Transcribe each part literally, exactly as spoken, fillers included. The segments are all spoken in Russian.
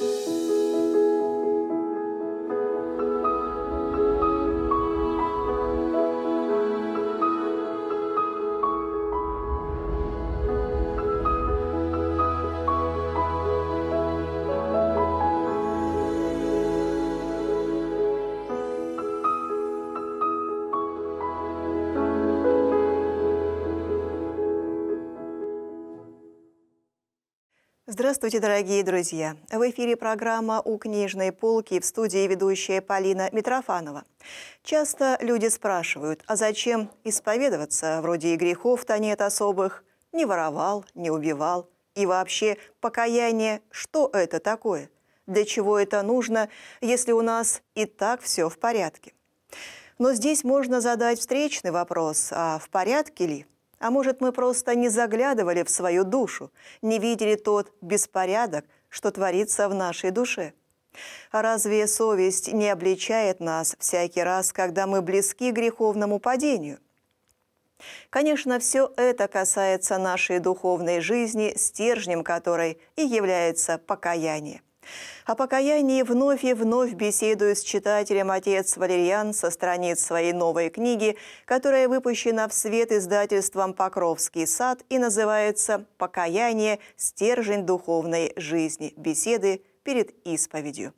Здравствуйте, дорогие друзья! В эфире программа «У книжной полки», в студии ведущая Полина Митрофанова. Часто люди спрашивают, а зачем исповедоваться? Вроде и грехов-то нет особых. Не воровал, не убивал. И вообще, покаяние, что это такое? Для чего это нужно, если у нас и так все в порядке? Но здесь можно задать встречный вопрос, а в порядке ли? А может, мы просто не заглядывали в свою душу, не видели тот беспорядок, что творится в нашей душе? А разве совесть не обличает нас всякий раз, когда мы близки к греховному падению? Конечно, все это касается нашей духовной жизни, стержнем которой и является покаяние. О покаянии вновь и вновь беседует с читателем отец Валериан со страниц своей новой книги, которая выпущена в свет издательством «Покровский сад» и называется «Покаяние. Стержень духовной жизни. Беседы перед исповедью».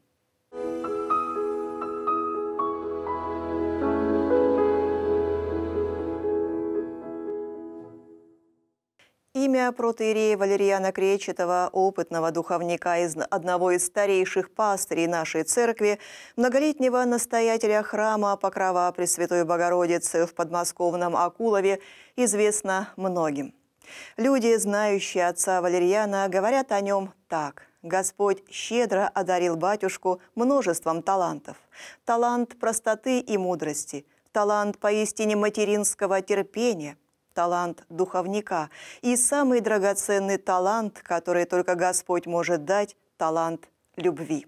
Имя протоиерея Валериана Кречетова, опытного духовника из одного из старейших пастырей нашей церкви, многолетнего настоятеля храма Покрова Пресвятой Богородицы в подмосковном Акулове, известно многим. Люди, знающие отца Валериана, говорят о нем так. Господь щедро одарил батюшку множеством талантов. Талант простоты и мудрости, талант поистине материнского терпения, талант духовника и самый драгоценный талант, который только Господь может дать – талант любви.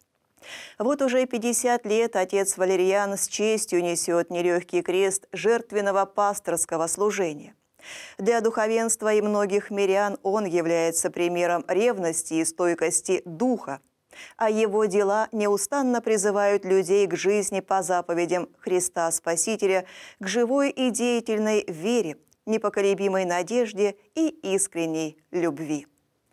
Вот уже пятьдесят лет отец Валериан с честью несет нелегкий крест жертвенного пасторского служения. Для духовенства и многих мирян он является примером ревности и стойкости духа, а его дела неустанно призывают людей к жизни по заповедям Христа Спасителя, к живой и деятельной вере, непоколебимой надежде и искренней любви.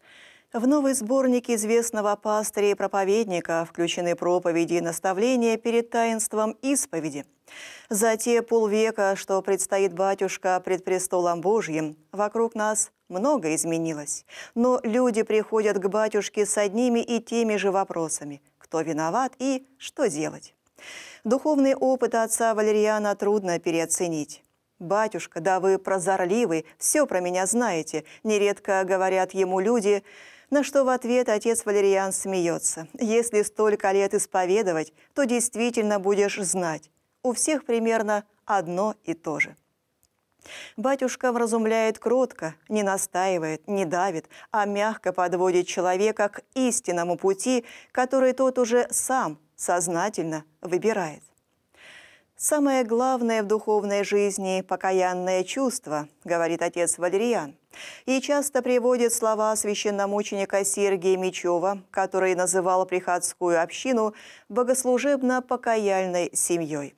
В новый сборник известного пастыря и проповедника включены проповеди и наставления перед таинством исповеди. За те полвека, что предстоит батюшка пред престолом Божьим, вокруг нас много изменилось. Но люди приходят к батюшке с одними и теми же вопросами: кто виноват и что делать? Духовный опыт отца Валериана трудно переоценить. «Батюшка, да вы прозорливый, все про меня знаете», нередко говорят ему люди, на что в ответ отец Валериан смеется. «Если столько лет исповедовать, то действительно будешь знать. У всех примерно одно и то же». Батюшка вразумляет кротко, не настаивает, не давит, а мягко подводит человека к истинному пути, который тот уже сам сознательно выбирает. «Самое главное в духовной жизни – покаянное чувство», – говорит отец Валериан, и часто приводит слова священномученика Сергия Мечева, который называл приходскую общину богослужебно-покаяльной семьей.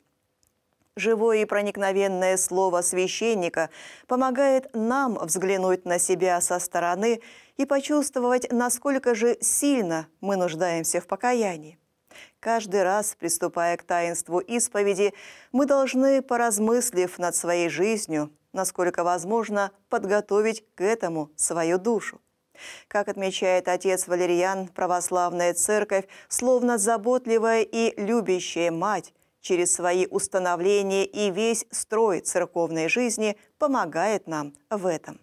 Живое и проникновенное слово священника помогает нам взглянуть на себя со стороны и почувствовать, насколько же сильно мы нуждаемся в покаянии. Каждый раз, приступая к таинству исповеди, мы должны, поразмыслив над своей жизнью, насколько возможно, подготовить к этому свою душу. Как отмечает отец Валериан, православная церковь, словно заботливая и любящая мать, через свои установления и весь строй церковной жизни помогает нам в этом.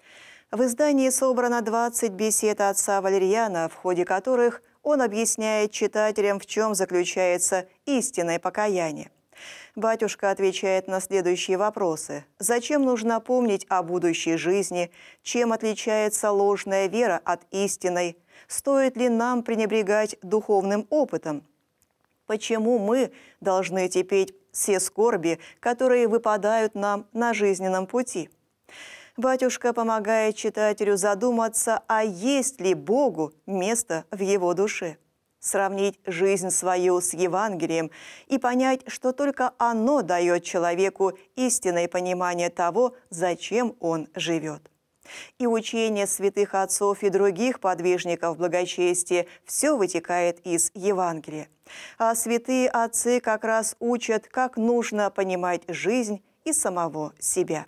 В издании собрано двадцать бесед отца Валериана, в ходе которых он объясняет читателям, в чем заключается истинное покаяние. Батюшка отвечает на следующие вопросы. Зачем нужно помнить о будущей жизни? Чем отличается ложная вера от истинной? Стоит ли нам пренебрегать духовным опытом? Почему мы должны терпеть все скорби, которые выпадают нам на жизненном пути? Батюшка помогает читателю задуматься, а есть ли Богу место в его душе. сравнить жизнь свою с Евангелием и понять, что только оно дает человеку истинное понимание того, зачем он живет. И учение святых отцов и других подвижников благочестия все вытекает из Евангелия. А святые отцы как раз учат, как нужно понимать жизнь и самого себя.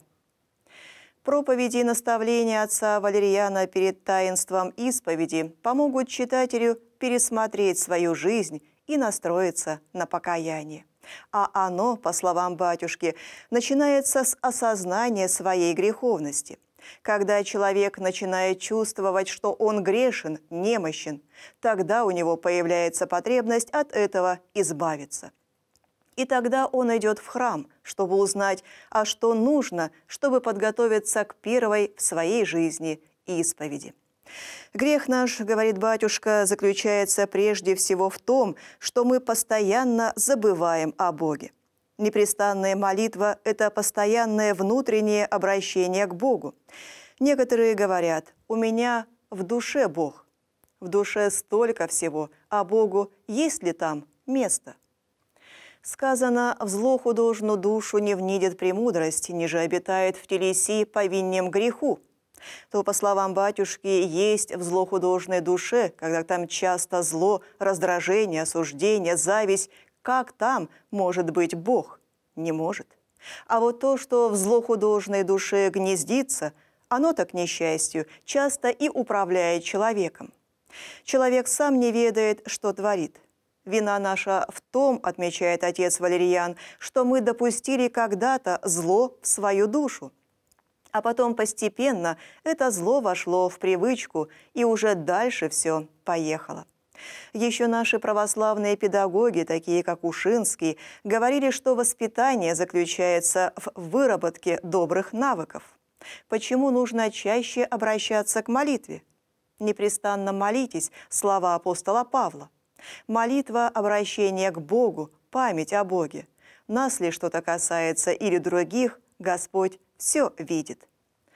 Проповеди и наставления отца Валериана перед таинством исповеди помогут читателю пересмотреть свою жизнь и настроиться на покаяние. А оно, по словам батюшки, начинается с осознания своей греховности. Когда человек начинает чувствовать, что он грешен, немощен, тогда у него появляется потребность от этого избавиться. И тогда он идет в храм, чтобы узнать, а что нужно, чтобы подготовиться к первой в своей жизни исповеди. Грех наш, говорит батюшка, заключается прежде всего в том, что мы постоянно забываем о Боге. Непрестанная молитва – это постоянное внутреннее обращение к Богу. Некоторые говорят: «У меня в душе Бог». В душе столько всего, а Богу есть ли там место? Сказано: «В злохудожную душу не внидит премудрость, ниже обитает в телеси повиннем греху». То, по словам батюшки, есть в злохудожной душе, когда там часто зло, раздражение, осуждение, зависть. Как там может быть Бог? Не может. А вот то, что в злохудожной душе гнездится, оно-то, к несчастью, часто и управляет человеком. Человек сам не ведает, что творит. Вина наша в том, отмечает отец Валериан, что мы допустили когда-то зло в свою душу. А потом постепенно это зло вошло в привычку, и уже дальше все поехало. Еще наши православные педагоги, такие как Ушинский, говорили, что воспитание заключается в выработке добрых навыков. Почему нужно чаще обращаться к молитве? «Непрестанно молитесь» – слова апостола Павла. Молитва – обращение к Богу, память о Боге. Нас ли что-то касается или других, Господь все видит.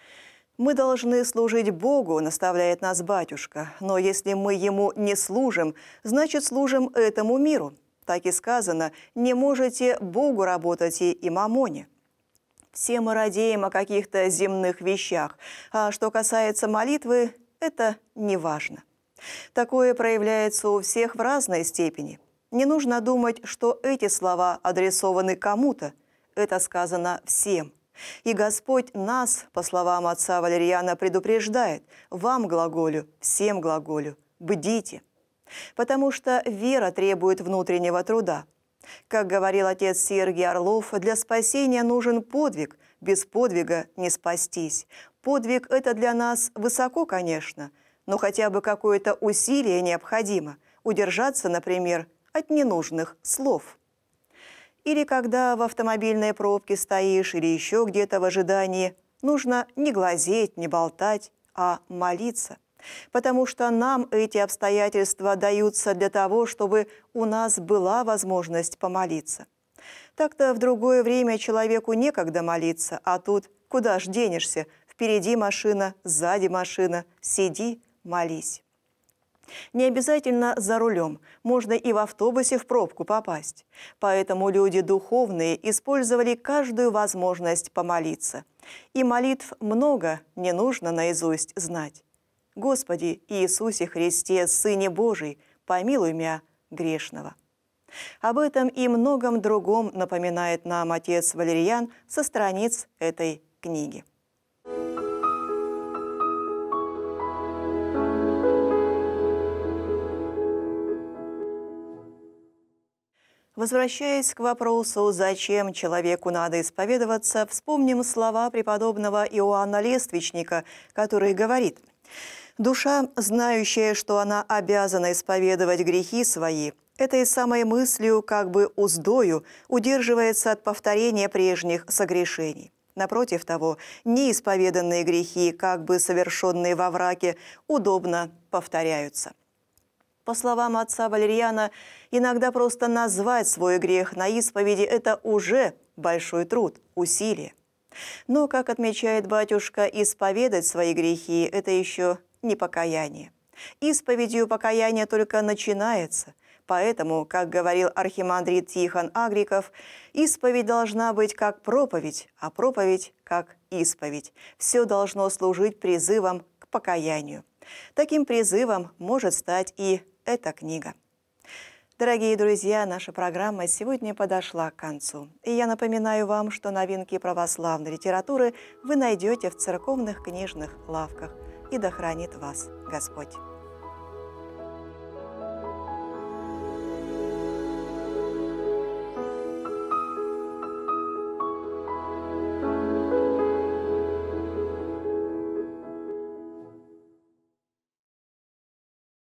Мы должны служить Богу, наставляет нас батюшка, но если мы Ему не служим, значит служим этому миру. Так и сказано: не можете Богу работать и мамоне. Все мы радеем о каких-то земных вещах, а что касается молитвы, это не важно. Такое проявляется у всех в разной степени. Не нужно думать, что эти слова адресованы кому-то. Это сказано всем. И Господь нас, по словам отца Валериана, предупреждает: «Вам глаголю, всем глаголю, бдите». Потому что вера требует внутреннего труда. Как говорил отец Сергий Орлов, для спасения нужен подвиг, без подвига не спастись. Подвиг – это для нас высоко, конечно, но хотя бы какое-то усилие необходимо. Удержаться, например, от ненужных слов. Или когда в автомобильной пробке стоишь, или еще где-то в ожидании, нужно не глазеть, не болтать, а молиться. Потому что нам эти обстоятельства даются для того, чтобы у нас была возможность помолиться. Так-то в другое время человеку некогда молиться, а тут куда ж денешься? Впереди машина, сзади машина, сиди, молись. Не обязательно за рулем, можно и в автобусе в пробку попасть. Поэтому люди духовные использовали каждую возможность помолиться. И молитв много, не нужно наизусть знать. «Господи Иисусе Христе, Сыне Божий, помилуй мя грешного». Об этом и многом другом напоминает нам отец Валериан со страниц этой книги. Возвращаясь к вопросу, зачем человеку надо исповедоваться, вспомним слова преподобного Иоанна Лествичника, который говорит: «Душа, знающая, что она обязана исповедовать грехи свои, этой самой мыслью, как бы уздою, удерживается от повторения прежних согрешений. Напротив того, неисповеданные грехи, как бы совершенные во враке, удобно повторяются». По словам отца Валериана, иногда просто назвать свой грех на исповеди – это уже большой труд, усилие. Но, как отмечает батюшка, исповедать свои грехи – это еще не покаяние. Исповедью покаяние только начинается. Поэтому, как говорил архимандрит Тихон Агриков, исповедь должна быть как проповедь, а проповедь как исповедь. Все должно служить призывом к покаянию. Таким призывом может стать и эта книга. Дорогие друзья, наша программа сегодня подошла к концу. И я напоминаю вам, что новинки православной литературы вы найдете в церковных книжных лавках. И да хранит вас Господь!